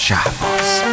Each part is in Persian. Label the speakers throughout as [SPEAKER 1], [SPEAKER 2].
[SPEAKER 1] شهباز.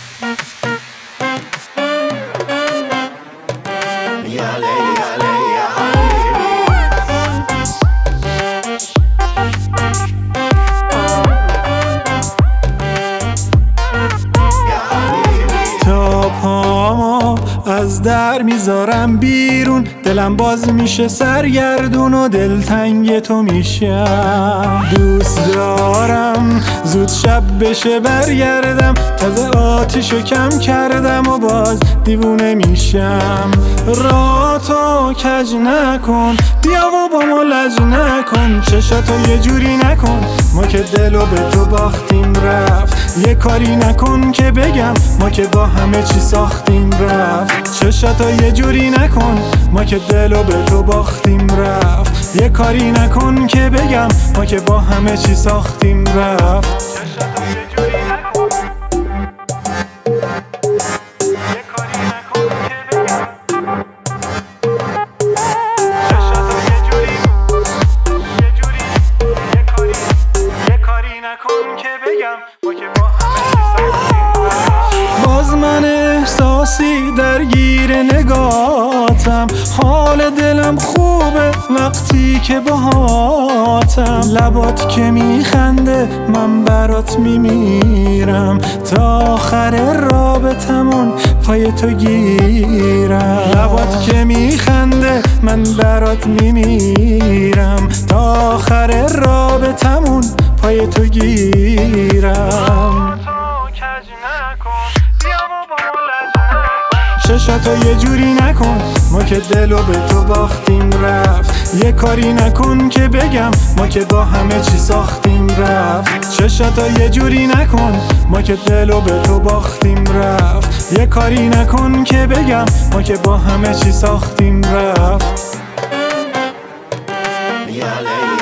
[SPEAKER 2] تا پامو از در میذارم بیرون، دلم باز میشه سرگردون و دلتنگ تو میشم. دوست دارم زود شب بشه برگردم، تازه آتیشو کم کردم و باز دیوونه میشم. راتو کج نکن، بیا و با ما لج نکن، چشاتو یه جوری نکن، ما که دلو به تو باختیم رفت. یه کاری نکن که بگم ما که با همه چی ساختیم رفت. چشاتو یه جوری نکن، ما که دلو به تو باختیم رفت. یه کاری نکن که بگم ما که با همه چی ساختیم رفت. چشاتو یه جوری نکن، یه کاری نکن که بگم، چشاتو یه جوری یه کاری نکن که بگم ما که با همه چی ساختیم رفت. باز من احساسی درگیر نگاتم، حال دلم خوبه وقتی که باهاتم. لبات که میخنده من برات میمیرم، تا آخر رابطمون پای تو گیرم. لبات که میخنده من برات میمیرم، تا آخر رابطمون پای تو گیرم. چشاتو یه جوری نکن، ما که دلو به تو باختیم رفت. یه کاری نکن که بگم ما که با همه چی ساختیم رفت. چشاتو یه جوری نکن، ما که دلو به تو باختیم رفت. یه کاری نکن که بگم ما که با همه چی ساختیم رفت.